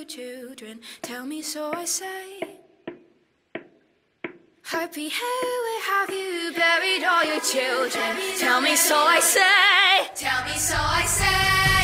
your children. Tell me, so I say. Happy, where have you buried all your children? Tell me, so I say. Tell me, so I say.